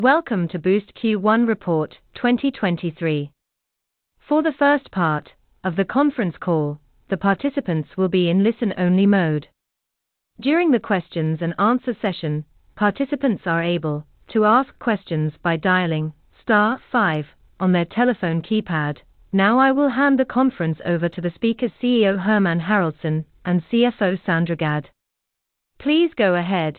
Welcome to Boozt Q1 Report 2023. For the first part of the conference call, the participants will be in listen-only mode. During the questions and answer session, participants are able to ask questions by dialing star 5 on their telephone keypad. Now I will hand the conference over to the speakers, CEO Hermann Haraldsson and CFO Sandra Gadd. Please go ahead.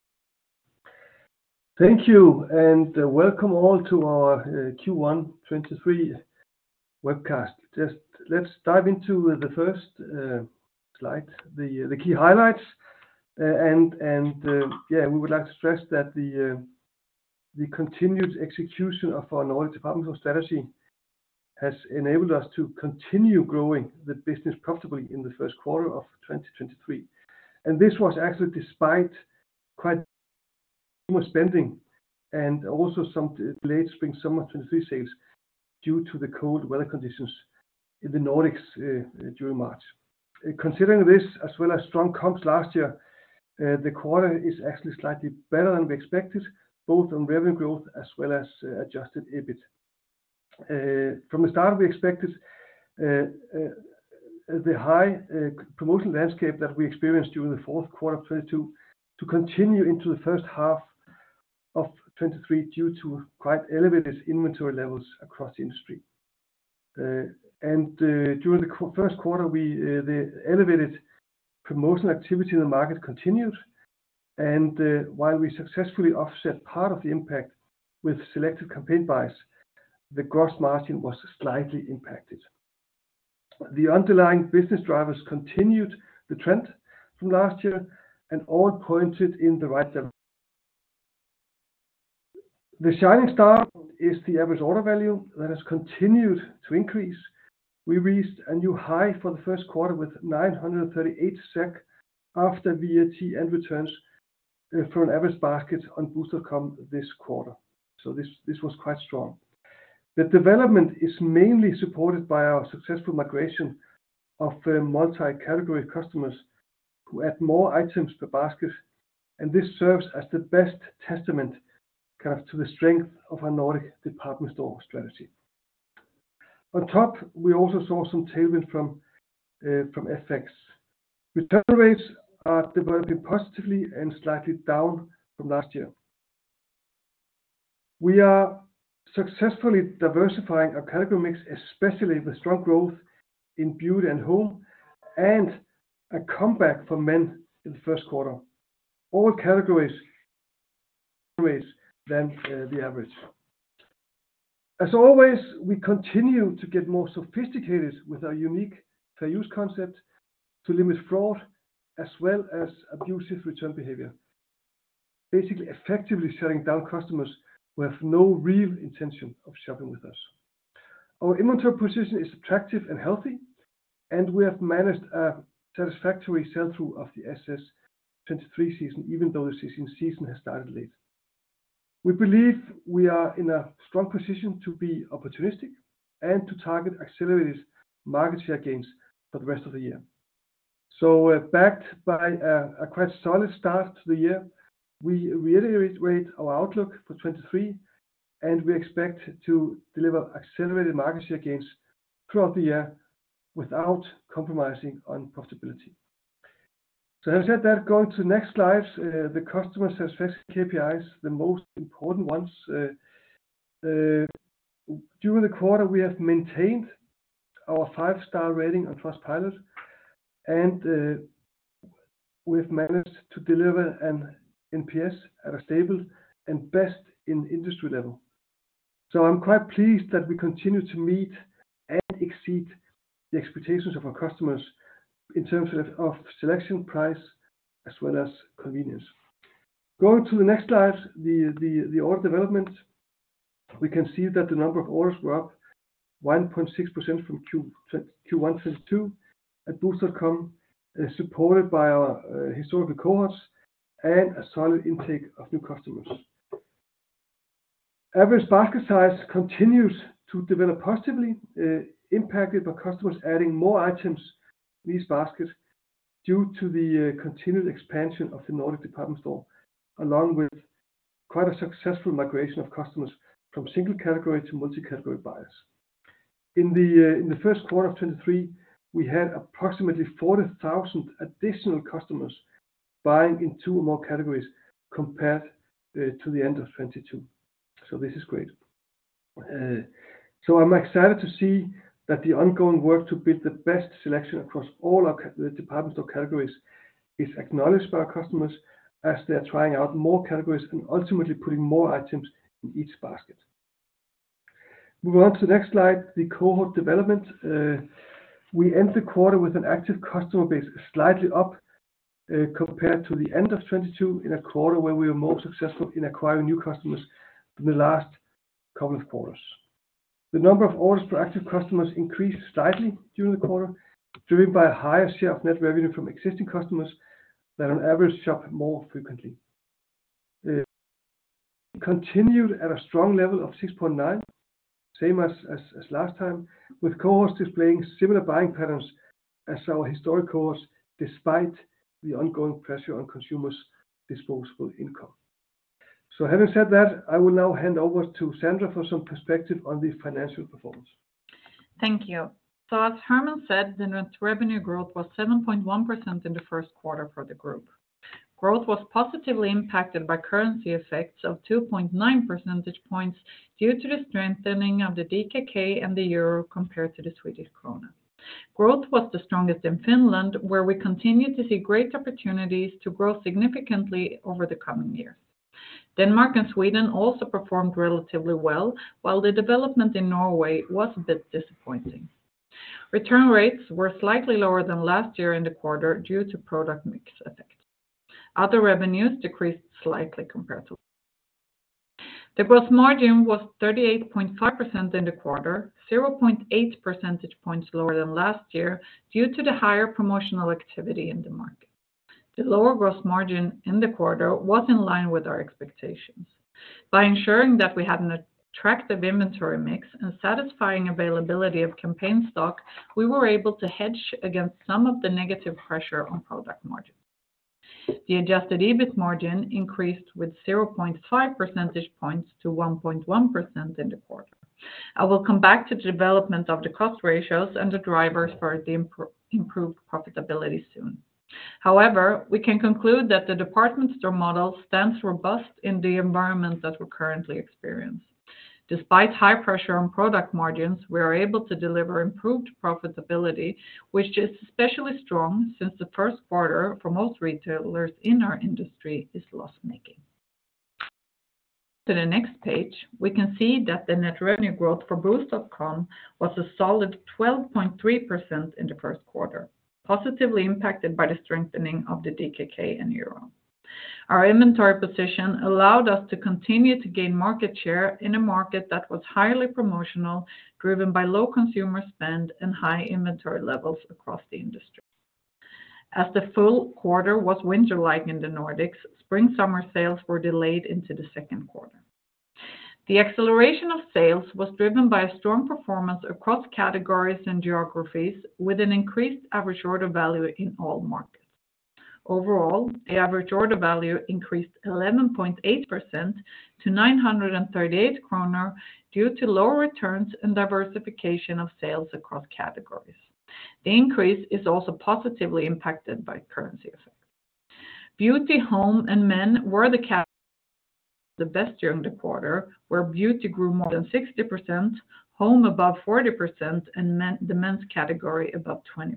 Thank you, and welcome all to our Q1 2023 webcast. Just let's dive into the first slide, the key highlights. We would like to stress that the continued execution of our Nordic department store strategy has enabled us to continue growing the business profitably in the first quarter of 2023. This was actually despite quite much spending and also some delayed spring/summer 2023 sales due to the cold weather conditions in the Nordics during March. Considering this, as well as strong comps last year, the quarter is actually slightly better than we expected, both on revenue growth as well as adjusted EBIT. From the start, we expected the high promotional landscape that we experienced during the fourth quarter of 2022 to continue into the first half of 2023 due to quite elevated inventory levels across the industry. During the first quarter, the elevated promotional activity in the market continued. While we successfully offset part of the impact with selected campaign buys, the gross margin was slightly impacted. The underlying business drivers continued the trend from last year and all pointed in the right direction. The shining star is the average order value that has continued to increase. We reached a new high for the first quarter with 938 SEK after VAT and returns for an average basket on Boozt.com this quarter. This was quite strong. The development is mainly supported by our successful migration of multi-category customers who add more items per basket, and this serves as the best testament to the strength of our Nordic department store strategy. On top, we also saw some tailwind from FX. Return rates are developing positively and slightly down from last year. We are successfully diversifying our category mix, especially with strong growth in beauty and home, and a comeback for men in the first quarter. All categories than the average. As always, we continue to get more sophisticated with our unique fair use concept to limit fraud as well as abusive return behavior. Basically, effectively shutting down customers who have no real intention of shopping with us. Our inventory position is attractive and healthy, and we have managed a satisfactory sell-through of the SS23 season, even though the season has started late. We believe we are in a strong position to be opportunistic and to target accelerated market share gains for the rest of the year. Backed by a quite solid start to the year, we reiterate our outlook for 2023, and we expect to deliver accelerated market share gains throughout the year without compromising on profitability. Having said that, going to the next slide, the customer satisfaction KPIs, the most important ones. During the quarter, we have maintained our 5-star rating on Trustpilot, and we've managed to deliver an NPS at a stable and best in industry level. I'm quite pleased that we continue to meet and exceed the expectations of our customers in terms of selection, price, as well as convenience. Going to the next slide, the order development, we can see that the number of orders were up 1.6% from Q1 2022 at Boozt.com, supported by our historical cohorts and a solid intake of new customers. Average basket size continues to develop positively, impacted by customers adding more items in these baskets due to the continued expansion of the Nordic department store, along with quite a successful migration of customers from single category to multi-category buyers. In the first quarter of 2023, we had approximately 40,000 additional customers buying in 2 or more categories compared to the end of 2022. This is great. I'm excited to see that the ongoing work to build the best selection across all our the department store categories is acknowledged by our customers as they are trying out more categories and ultimately putting more items in each basket. Moving on to the next slide, the cohort development. We end the quarter with an active customer base slightly up compared to the end of 2022 in a quarter where we were more successful in acquiring new customers than the last couple of quarters. The number of orders per active customers increased slightly during the quarter, driven by a higher share of net revenue from existing customers that on average shop more frequently. Continued at a strong level of 6.9, same as last time, with cohorts displaying similar buying patterns as our historic cohorts, despite the ongoing pressure on consumers' disposable income. Having said that, I will now hand over to Sandra for some perspective on the financial performance. Thank you. As Hermann said, the net revenue growth was 7.1% in the first quarter for the group. Growth was positively impacted by currency effects of 2.9 percentage points due to the strengthening of the DKK and the euro compared to the Swedish krona. Growth was the strongest in Finland, where we continue to see great opportunities to grow significantly over the coming years. Denmark and Sweden also performed relatively well, while the development in Norway was a bit disappointing. Return rates were slightly lower than last year in the quarter due to product mix effect. Other revenues decreased slightly compared to. The gross margin was 38.5% in the quarter, 0.8 percentage points lower than last year due to the higher promotional activity in the market. The lower gross margin in the quarter was in line with our expectations. By ensuring that we had an attractive inventory mix and satisfying availability of campaign stock, we were able to hedge against some of the negative pressure on product margin. The adjusted EBIT margin increased with 0.5 percentage points to 1.1% in the quarter. I will come back to the development of the cost ratios and the drivers for the improved profitability soon. However, we can conclude that the department store model stands robust in the environment that we currently experience. Despite high pressure on product margins, we are able to deliver improved profitability, which is especially strong since the first quarter for most retailers in our industry is loss-making. To the next page, we can see that the net revenue growth for Boozt.com was a solid 12.3% in the first quarter, positively impacted by the strengthening of the DKK and euro. Our inventory position allowed us to continue to gain market share in a market that was highly promotional, driven by low consumer spend and high inventory levels across the industry. As the full quarter was winter-like in the Nordics, spring/summer sales were delayed into the second quarter. The acceleration of sales was driven by a strong performance across categories and geographies, with an increased average order value in all markets. Overall, the average order value increased 11.8% to 938 kronor due to lower returns and diversification of sales across categories. The increase is also positively impacted by currency effects. Beauty, home, and men were the best during the quarter, where beauty grew more than 60%, home above 40%, and the men's category above 20%.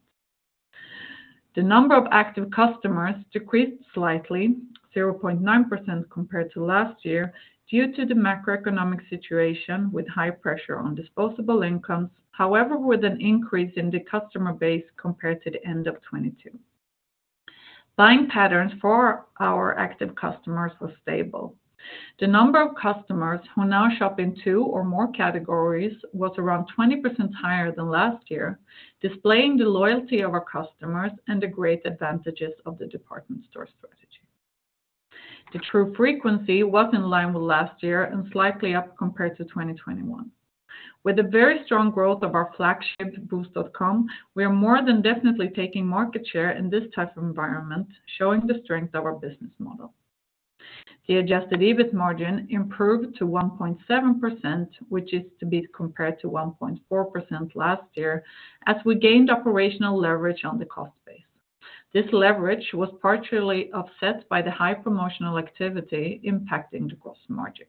The number of active customers decreased slightly, 0.9% compared to last year, due to the macroeconomic situation with high pressure on disposable incomes, however, with an increase in the customer base compared to the end of 2022. Buying patterns for our active customers was stable. The number of customers who now shop in 2 or more categories was around 20% higher than last year, displaying the loyalty of our customers and the great advantages of the department store strategy. The true frequency was in line with last year and slightly up compared to 2021. With the very strong growth of our flagship Boozt.com, we are more than definitely taking market share in this type of environment, showing the strength of our business model. The adjusted EBIT margin improved to 1.7%, which is to be compared to 1.4% last year, as we gained operational leverage on the cost base. This leverage was partially offset by the high promotional activity impacting the gross margin.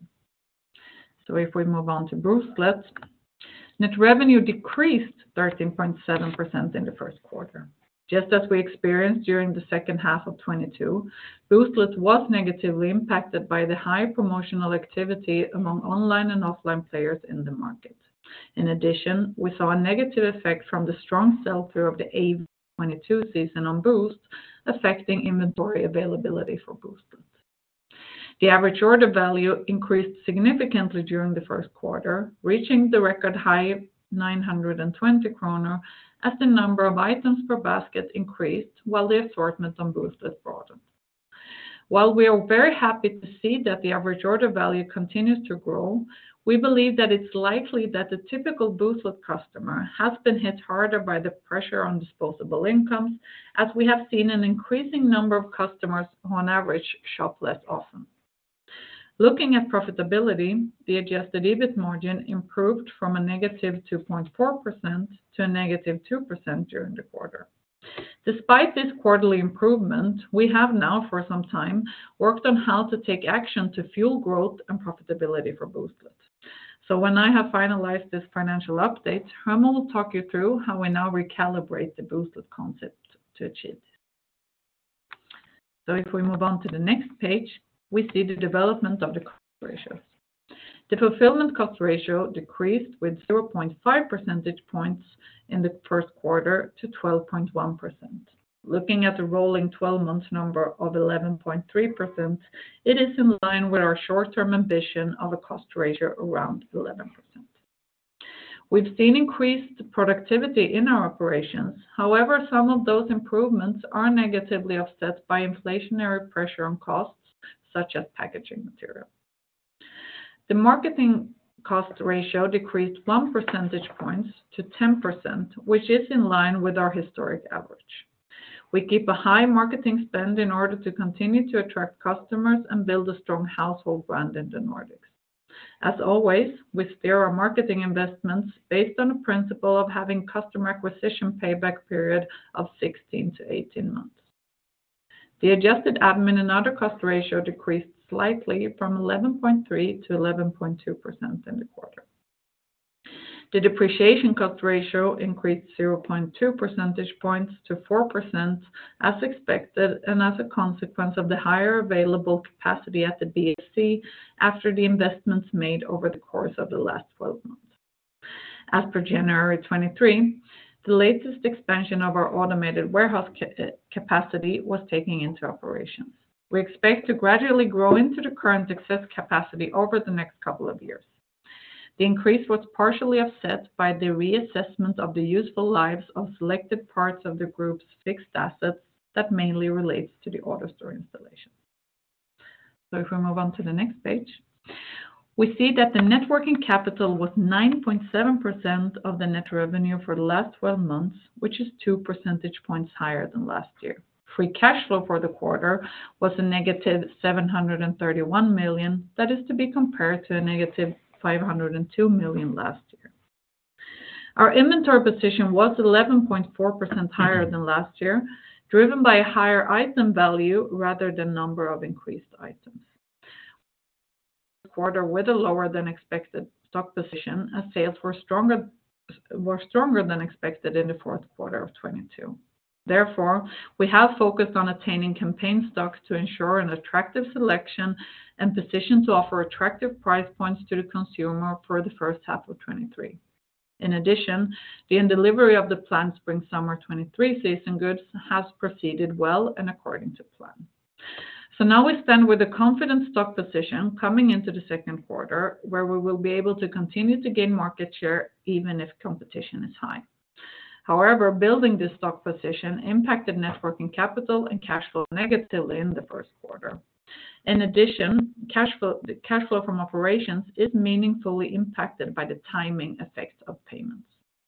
So if we move on to Booztlet, net revenue decreased 13.7% in the first quarter. Just as we experienced during the second half of 2022, Booztlet was negatively impacted by the high promotional activity among online and offline players in the market. In addition, we saw a negative effect from the strong sell-through of the AW22 season on Boozt, affecting inventory availability for Booztlet. The average order value increased significantly during the first quarter, reaching the record high 920 kronor, as the number of items per basket increased while the assortment on Booztlet broadened. While we are very happy to see that the average order value continues to grow, we believe that it's likely that the typical Booztlet customer has been hit harder by the pressure on disposable incomes, as we have seen an increasing number of customers who on average shop less often. Looking at profitability, the adjusted EBIT margin improved from a negative 2.4% to a negative 2% during the quarter. Despite this quarterly improvement, we have now for some time worked on how to take action to fuel growth and profitability for Booztlet. So when I have finalized this financial update, Hermann will talk you through how we now recalibrate the Booztlet concept to achieve this. So if we move on to the next page, we see the development of the cost ratios. The fulfillment cost ratio decreased with 0.5 percentage points in the first quarter to 12.1%. Looking at the rolling 12-month number of 11.3%, it is in line with our short-term ambition of a cost ratio around 11%. We've seen increased productivity in our operations. However, some of those improvements are negatively offset by inflationary pressure on costs, such as packaging material. The marketing cost ratio decreased 1 percentage point to 10%, which is in line with our historic average. We keep a high marketing spend in order to continue to attract customers and build a strong household brand in the Nordics. As always, we steer our marketing investments based on the principle of having customer acquisition payback period of 16 to 18 months. The adjusted admin and other cost ratio decreased slightly from 11.3 to 11.2% in the quarter. The depreciation cost ratio increased 0.2 percentage points to 4% as expected, and as a consequence of the higher available capacity at the BFC after the investments made over the course of the last 12 months. As per January 23, the latest expansion of our automated warehouse capacity was taken into operations. We expect to gradually grow into the current excess capacity over the next couple of years. The increase was partially offset by the reassessment of the useful lives of selected parts of the group's fixed assets that mainly relates to the AutoStore installation. So if we move on to the next page, we see that the net working capital was 9.7% of the net revenue for the last 12 months, which is 2 percentage points higher than last year. Free cash flow for the quarter was a negative 731 million, that is to be compared to a negative 502 million last year. Our inventory position was 11.4% higher than last year, driven by a higher item value rather than number of increased items. Quarter with a lower than expected stock position, as sales were stronger than expected in the fourth quarter of 2022. Therefore, we have focused on attaining campaign stocks to ensure an attractive selection and position to offer attractive price points to the consumer for the first half of 2023. In addition, the delivery of the planned spring/summer 2023 season goods has proceeded well and according to plan. So now we stand with a confident stock position coming into the second quarter, where we will be able to continue to gain market share even if competition is high. However, building this stock position impacted net working capital and cash flow negatively in the first quarter. In addition, the cash flow from operations is meaningfully impacted by the timing effect of payments.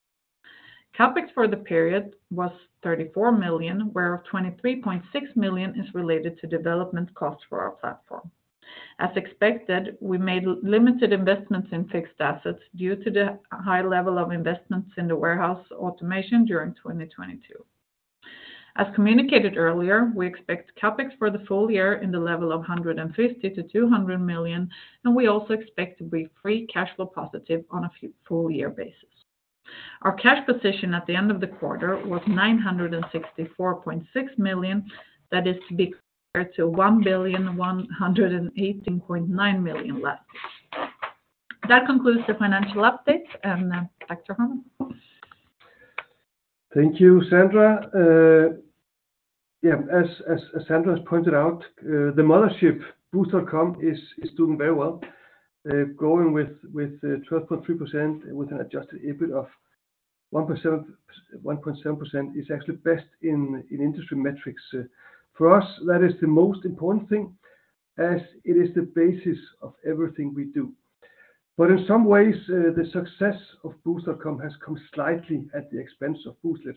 CapEx for the period was 34 million, where 23.6 million is related to development costs for our platform. As expected, we made limited investments in fixed assets due to the high level of investments in the warehouse automation during 2022. As communicated earlier, we expect CapEx for the full year in the level of 150 million-200 million, and we also expect to be free cash flow positive on a full year basis. Our cash position at the end of the quarter was 964.6 million. That is to be compared to 1,118.9 million last year. That concludes the financial update, and back to Hermann. Thank you, Sandra. As Sandra has pointed out, the mothership, Boozt.com, is doing very well, growing with 12.3% with an adjusted EBIT of 1.7% is actually best in industry metrics. For us, that is the most important thing, as it is the basis of everything we do. But in some ways, the success of Boozt.com has come slightly at the expense of Booztlet.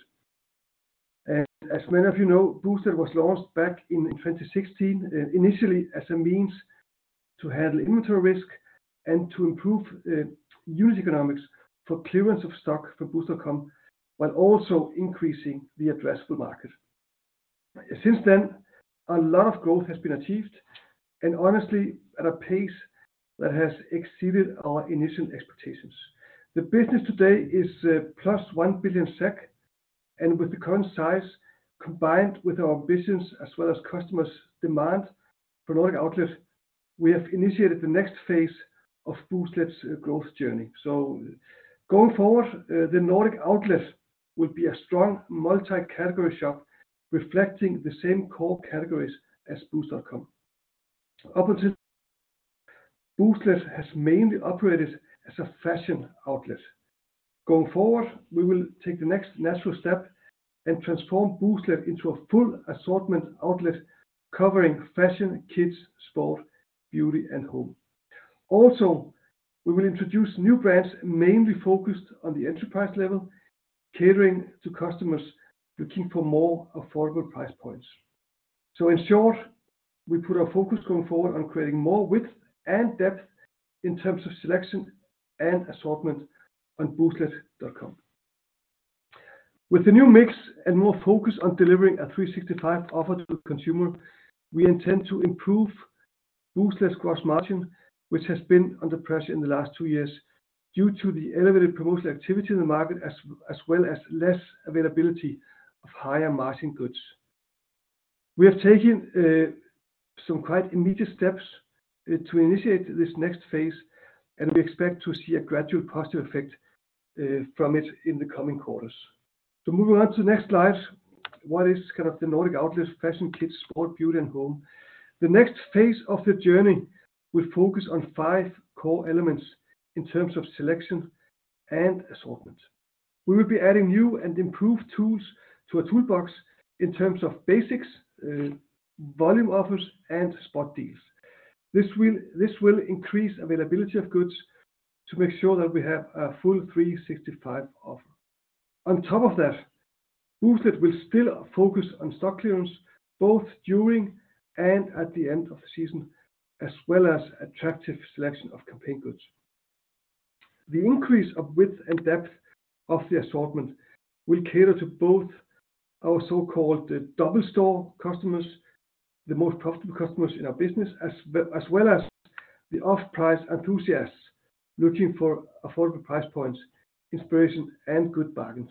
And as many of you know, Booztlet was launched back in 2016, initially as a means to handle inventory risk and to improve unit economics for clearance of stock for Boozt.com, while also increasing the addressable market. Since then, a lot of growth has been achieved, and honestly, at a pace that has exceeded our initial expectations. The business today is plus 1 billion SEK, and with the current size, combined with our ambitions as well as customers' demand for Nordic Outlet, we have initiated the next phase of Booztlet's growth journey. So going forward, the Nordic Outlet will be a strong multi-category shop, reflecting the same core categories as Boozt.com. Up until Booztlet has mainly operated as a fashion outlet. Going forward, we will take the next natural step and transform Booztlet into a full assortment outlet covering fashion, kids, sport, beauty, and home. Also, we will introduce new brands mainly focused on the enterprise level, catering to customers looking for more affordable price points. So in short, we put our focus going forward on creating more width and depth in terms of selection and assortment on Booztlet.com. With the new mix and more focus on delivering a 365 offer to the consumer, we intend to improve Booztlet's gross margin, which has been under pressure in the last 2 years due to the elevated promotional activity in the market as well as less availability of higher margin goods. We have taken some quite immediate steps to initiate this next phase, and we expect to see a gradual positive effect from it in the coming quarters. So moving on to the next slide, what is kind of the Nordic Outlet, fashion, kids, sport, beauty, and home? The next phase of the journey will focus on 5 core elements in terms of selection and assortment. We will be adding new and improved tools to a toolbox in terms of basics, volume offers, and spot deals. This will increase availability of goods to make sure that we have a full 365 offer. On top of that, Booztlet will still focus on stock clearance both during and at the end of the season, as well as attractive selection of campaign goods. The increase of width and depth of the assortment will cater to both our so-called double store customers, the most profitable customers in our business, as well as the off-price enthusiasts looking for affordable price points, inspiration, and good bargains.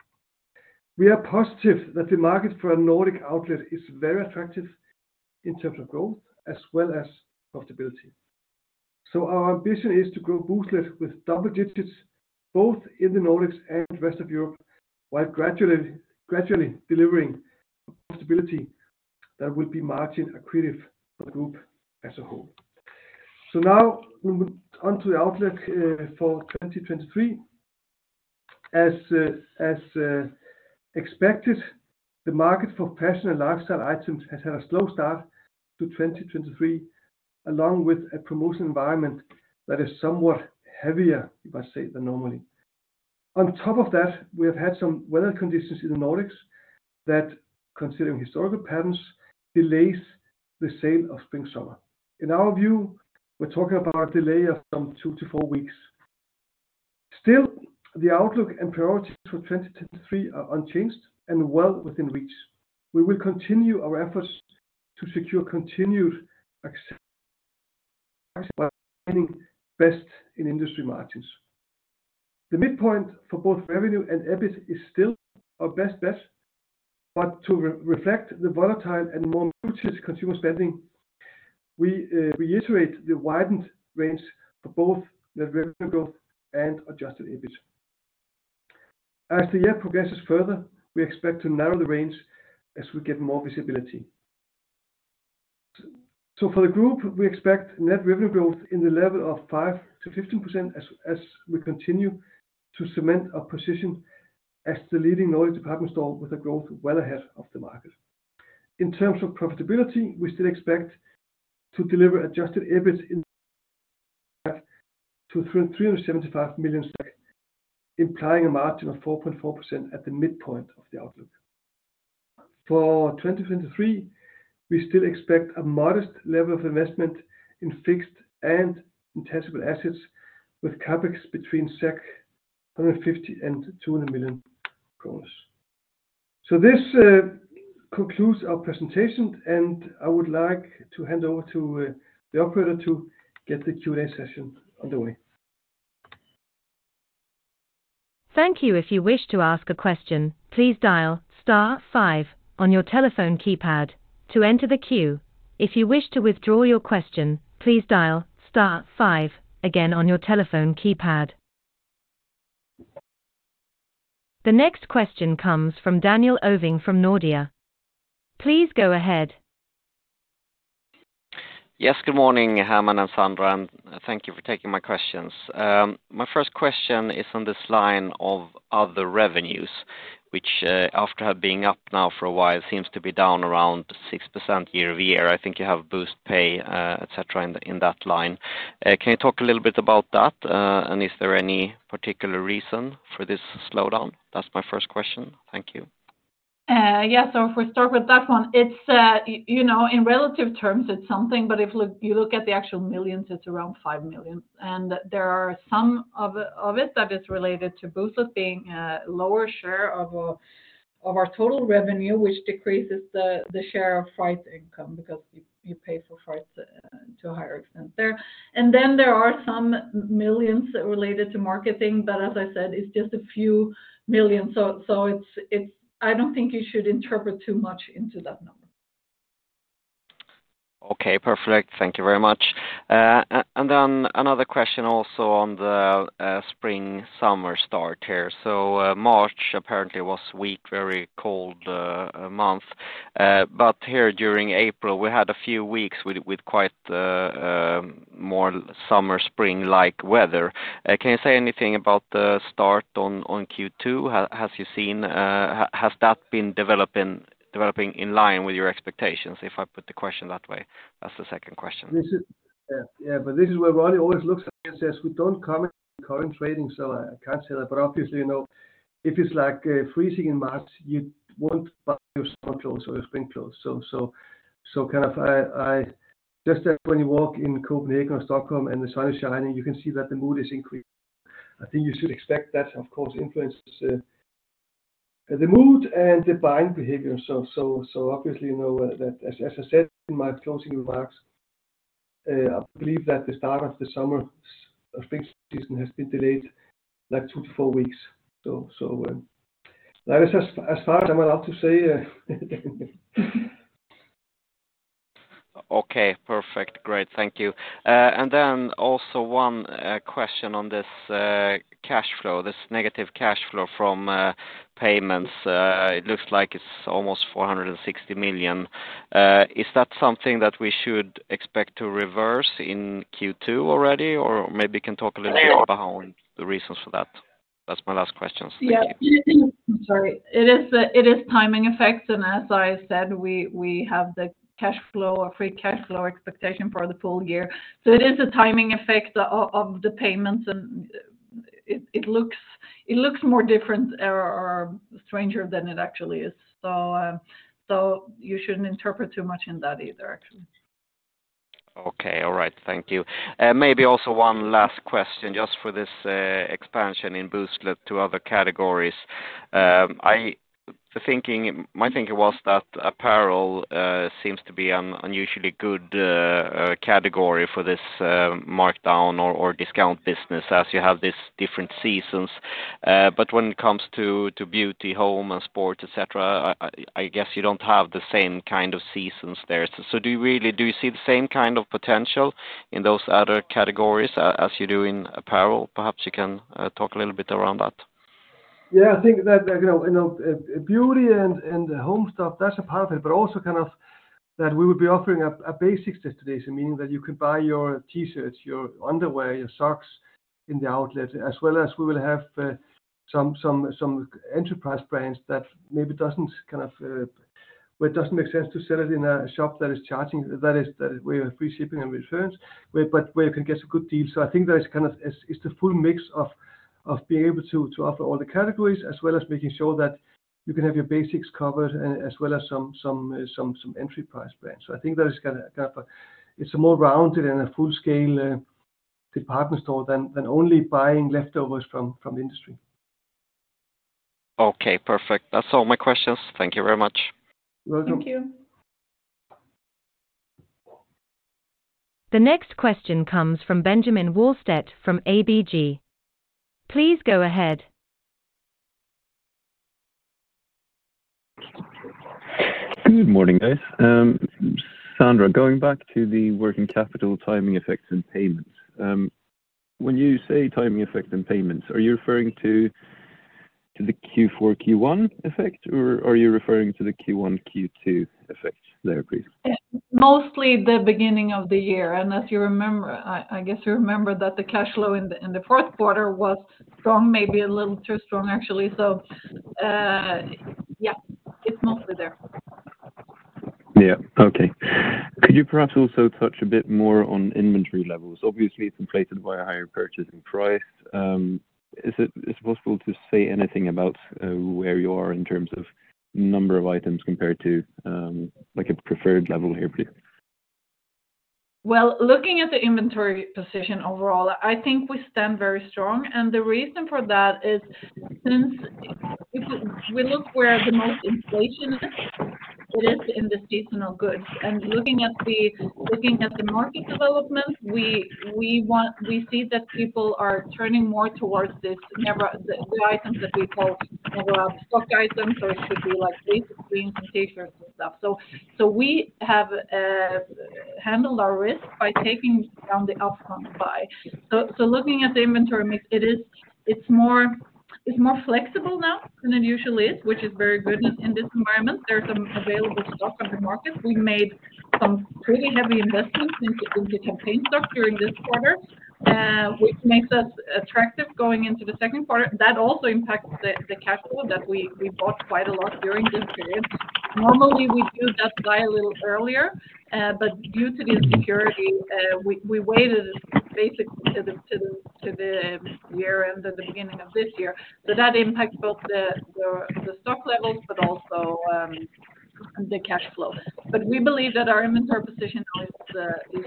We are positive that the market for a Nordic Outlet is very attractive in terms of growth as well as profitability. So our ambition is to grow Booztlet with double digits, both in the Nordics and rest of Europe, while gradually delivering profitability that will be margin accretive for the group as a whole. So now moving on to the outlook for 2023. As expected, the market for fashion and lifestyle items has had a slow start to 2023, along with a promotional environment that is somewhat heavier, if I say, than normally. On top of that, we have had some weather conditions in the Nordics that, considering historical patterns, delays the sale of spring/summer. In our view, we're talking about a delay of some 2 to 4 weeks. Still, the outlook and priorities for 2023 are unchanged and well within reach. We will continue our efforts to secure continued access while maintaining best in industry margins. The midpoint for both revenue and EBIT is still our best bet, but to reflect the volatile and more muted consumer spending, we reiterate the widened range for both net revenue growth and adjusted EBIT. As the year progresses further, we expect to narrow the range as we get more visibility. So for the group, we expect net revenue growth in the level of 5 to 15% as we continue to cement our position as the leading Nordic department store with a growth well ahead of the market. In terms of profitability, we still expect to deliver adjusted EBIT in to 375 million SEK, implying a margin of 4.4% at the midpoint of the outlook. For 2023, we still expect a modest level of investment in fixed and intangible assets with CapEx between 150 and 200 million kronor. So this concludes our presentation, and I would like to hand over to the operator to get the Q&A session underway. Thank you. If you wish to ask a question, please dial star 5 on your telephone keypad to enter the queue. If you wish to withdraw your question, please dial star 5 again on your telephone keypad. The next question comes from Daniel Ovin from Nordea. Please go ahead. Yes, good morning, Hermann and Sandra, and thank you for taking my questions. My first question is on this line of other revenues, which, after have been up now for a while, seems to be down around 6% year-over-year. I think you have BooztPay, et cetera, in that line. Can you talk a little bit about that? And is there any particular reason for this slowdown? That's my first question. Thank you. Yeah, so if we start with that one, it's, you know, in relative terms, it's something, but if you look at the actual millions, it's around 5 million. And there are some of it that is related to Booztlet being a lower share of our total revenue, which decreases the share of freight income because you pay for freight to a higher extent there. And then there are some millions related to marketing, but as I said, it's just a few millions. So it's I don't think you should interpret too much into that number. Okay, perfect. Thank you very much. And then another question also on the spring-summer start here. So March apparently was weak, very cold month. But here during April, we had a few weeks with quite more summer, spring-like weather. Can you say anything about the start on Q2? Has you seen, has that been developing in line with your expectations, if I put the question that way? That's the second question. This is, but this is where Ronnie always looks at and says, we don't comment on current trading, so I can't say that. But obviously, you know, if it's like freezing in March, you won't buy your summer clothes or your spring clothes. So kind of, I just as when you walk in Copenhagen or Stockholm and the sun is shining, you can see that the mood is increasing. I think you should expect that, of course, influences the mood and the buying behavior. So obviously, you know, that as I said in my closing remarks, I believe that the start of the summer spring season has been delayed like 2 to 4 weeks. So that is as far as I'm allowed to say. Okay, perfect. Great. Thank you. And then also one question on this cash flow, this negative cash flow from payments. It looks like it's almost 460 million. Is that something that we should expect to reverse in Q2 already? Or maybe you can talk a little bit about the reasons for that. That's my last question. Thank you. Sorry. It is timing effects, and as I said, we have the cash flow or free cash flow expectation for the full year. So it is a timing effect of the payments, and it looks more different or stranger than it actually is. So you shouldn't interpret too much in that either, actually. Okay. All right. Thank you. Maybe also one last question just for this expansion in Booztlet to other categories. My thinking was that apparel seems to be an unusually good category for this markdown or discount business, as you have these different seasons. But when it comes to beauty, home, and sport, etc., I guess you don't have the same kind of seasons there. So do you see the same kind of potential in those other categories as you do in apparel? Perhaps you can talk a little bit around that. Yeah, I think that beauty and home stuff, that's a part of it, but also kind of that we would be offering a basics destination, meaning that you can buy your t-shirts, your underwear, your socks in the outlet, as well as we will have some enterprise brands that maybe doesn't kind of where it doesn't make sense to sell it in a shop that is charging that is where you have free shipping and returns, but where you can get a good deal. So I think that is kind of it's the full mix of being able to offer all the categories, as well as making sure that you can have your basics covered, as well as some entry price brands. So I think that is kind of it's a more rounded and a full scale department store than only buying leftovers from the industry. Okay, perfect. That's all my questions. Thank you very much. You're welcome. Thank you. The next question comes from Benjamin Wahlstedt from ABG. Please go ahead. Good morning, guys. Sandra, going back to the working capital timing effects and payments. When you say timing effect and payments, are you referring to the Q4, Q1 effect, or are you referring to the Q1, Q2 effect there, please? Mostly the beginning of the year. And as you remember, I guess you remember that the cash flow in the fourth quarter was strong, maybe a little too strong, actually. So, yeah, it's mostly there. Yeah. Okay. Could you perhaps also touch a bit more on inventory levels? Obviously, it's inflated by a higher purchasing price. Is it possible to say anything about where you are in terms of number of items compared to like a preferred level here, please? Well, looking at the inventory position overall, I think we stand very strong. And the reason for that is since if we look where the most inflation is, it is in the seasonal goods. And looking at the market development, we see that people are turning more towards this the items that we call never out of stock items, or it should be like basic jeans and t-shirts and stuff. So we have handled our risk by taking down the upfront buy. So looking at the inventory mix, it's more flexible now than it usually is, which is very good in this environment. There's some available stock on the market. We made some pretty heavy investments into campaign stock during this quarter, which makes us attractive going into the second quarter. That also impacts the cash flow that we bought quite a lot during this period. Normally, we do that buy a little earlier, but due to the insecurity, we waited basically to the year end and the beginning of this year. So that impacts both the stock levels, but also the cash flow. But we believe that our inventory position is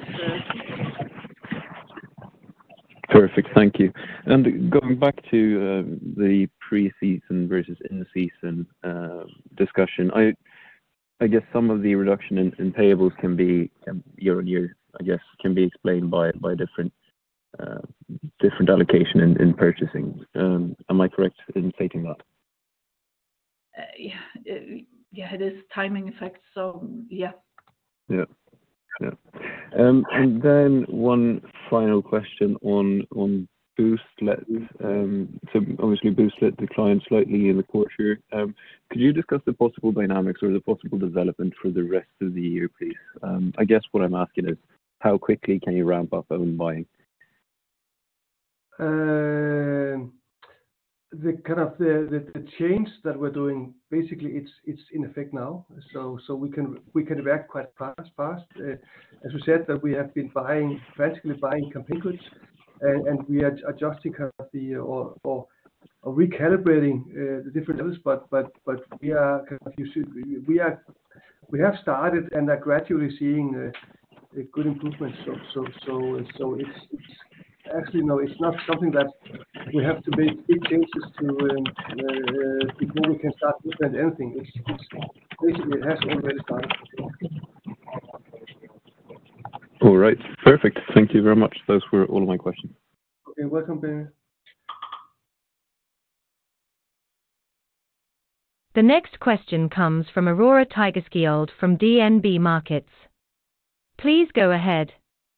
Perfect. Thank you. And going back to the pre-season versus in-season discussion, I guess some of the reduction in payables can be year on year, I guess, can be explained by different allocation in purchasing. Am I correct in stating that? Yeah, it is timing effects. So, yeah. Yeah. And then one final question on Booztlet. So obviously Booztlet declined slightly in the quarter. Could you discuss the possible dynamics or the possible development for the rest of the year, please? I guess what I'm asking is how quickly can you ramp up own buying? The kind of the change that we're doing, basically it's in effect now. So we can react quite fast. As we said, that we have been frantically buying campaign goods, and we are adjusting kind of or recalibrating the different levels. But we are kind of we have started and are gradually seeing a good improvement. So it's actually, no, it's not something that we have to make big changes to before we can start looking at anything. It's basically, it has already started. All right. Perfect. Thank you very much. Those were all of my questions. Okay, welcome, Benny. The next question comes from Aurora Tigerskiöld from DNB Markets. Please go ahead.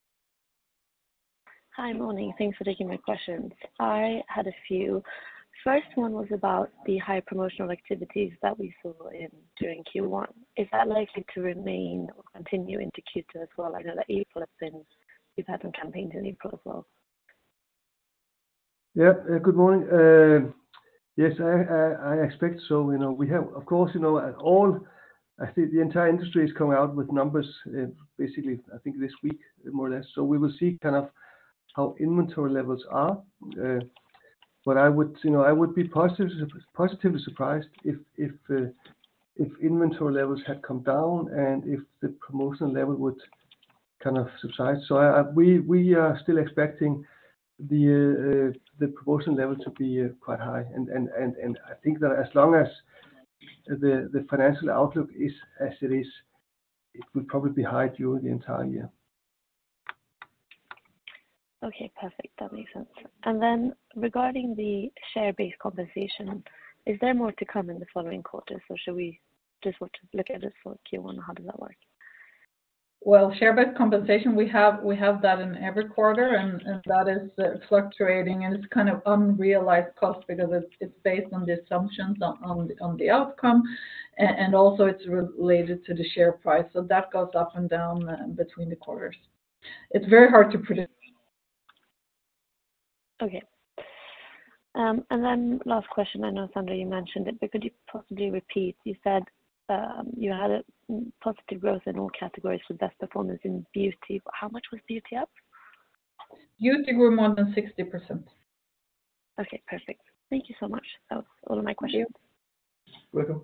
Hi, morning. Thanks for taking my questions. I had a few. First one was about the high promotional activities that we saw during Q1. Is that likely to remain or continue into Q2 as well? I know that April you've had some campaigns in April as well. Yeah, good morning. Yes, I expect so. We have, of course, I think the entire industry is coming out with numbers, basically, I think this week, more or less. So we will see kind of how inventory levels are. But I would be positively surprised if inventory levels had come down and if the promotional level would kind of subside. So we are still expecting the promotion level to be quite high, and I think that as long as the financial outlook is as it is, it will probably be high during the entire year. Okay, perfect. That makes sense. And then regarding the share-based compensation, is there more to come in the following quarters, or should we just want to look at it for Q1? How does that work? Well, share-based compensation, we have that in every quarter, and that is fluctuating, and it's kind of unrealized cost because it's based on the assumptions on the outcome, and also it's related to the share price. So that goes up and down between the quarters. It's very hard to predict. Okay. And then last question, I know, Sandra, you mentioned it, but could you possibly repeat? You said you had a positive growth in all categories with best performance in beauty. How much was beauty up? Beauty grew more than 60%. Okay, perfect. Thank you so much. That was all of my questions. Welcome.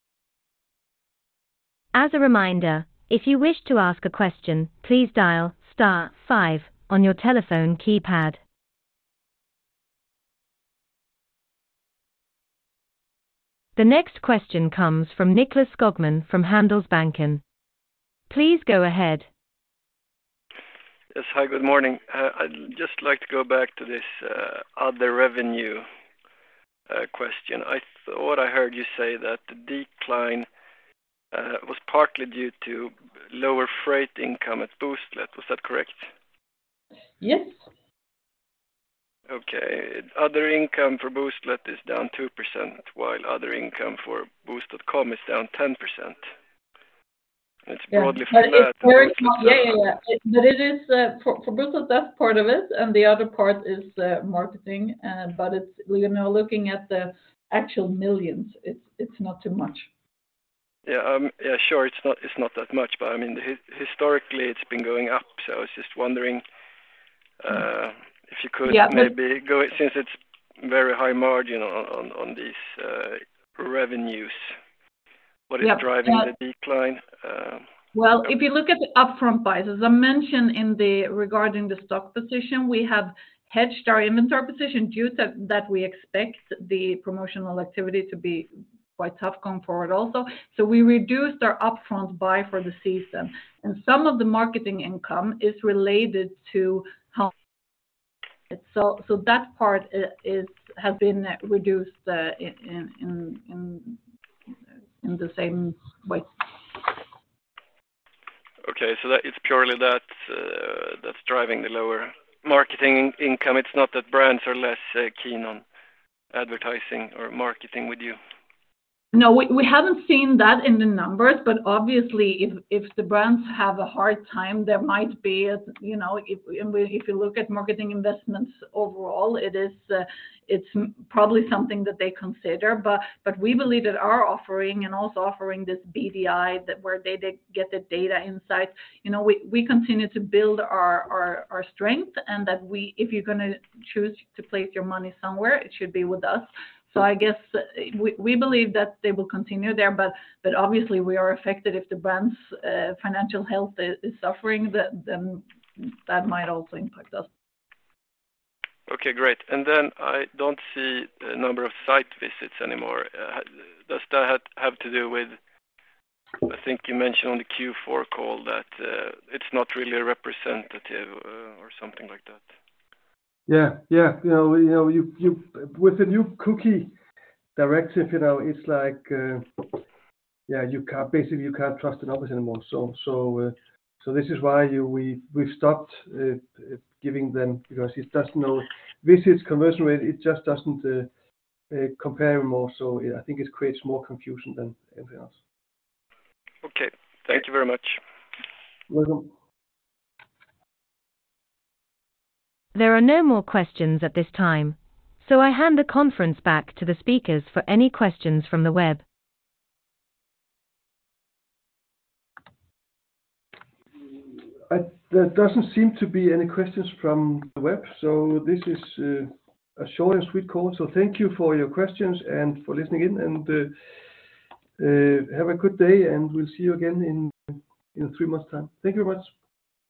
As a reminder, if you wish to ask a question, please dial star 5 on your telephone keypad. The next question comes from Nicklas Skogman from Handelsbanken. Please go ahead. Yes, hi, good morning. I'd just like to go back to this other revenue question. I thought I heard you say that the decline was partly due to lower freight income at Booztlet. Was that correct? Yes. Okay. Other income for Booztlet is down 2%, while other income for Boozt.com is down 10%. It's broadly flat. But it is for Booztlet, that's part of it, and the other part is marketing. But it's looking at the actual millions, it's not too much. Yeah, sure, it's not that much, but I mean, historically it's been going up. So I was just wondering if you could maybe go, since it's very high margin on these revenues. What is driving the decline? Well, if you look at the upfront buys, as I mentioned regarding the stock position, we have hedged our inventory position due to that we expect the promotional activity to be quite tough going forward also. So we reduced our upfront buy for the season, and some of the marketing income is related to how. So that part has been reduced in the same way. Okay, so that it's purely that's driving the lower marketing income. It's not that brands are less keen on advertising or marketing with you. No, we haven't seen that in the numbers, but obviously if the brands have a hard time, there might be, if you look at marketing investments overall, it's probably something that they consider, but we believe that our offering and also offering this BDI where they get the data insights, we continue to build our strength, and that if you're going to choose to place your money somewhere, it should be with us So I guess we believe that they will continue there, but obviously we are affected if the brand's financial health is suffering, then that might also impact us. Okay, great. And then I don't see a number of site visits anymore. Does that have to do with, I think you mentioned on the Q4 call that it's not really representative or something like that? Yeah. You with the new cookie directive, it's like, you can't trust the numbers anymore. So this is why we've stopped giving them, because it doesn't know visits, conversion rate, it just doesn't compare anymore. So I think it creates more confusion than anything else. Okay. Thank you very much. Welcome. There are no more questions at this time, so I hand the conference back to the speakers for any questions from the web. There doesn't seem to be any questions from the web, so this is a short and sweet call. So thank you for your questions and for listening in, and have a good day, and we'll see you again in 3 months' time. Thank you very much.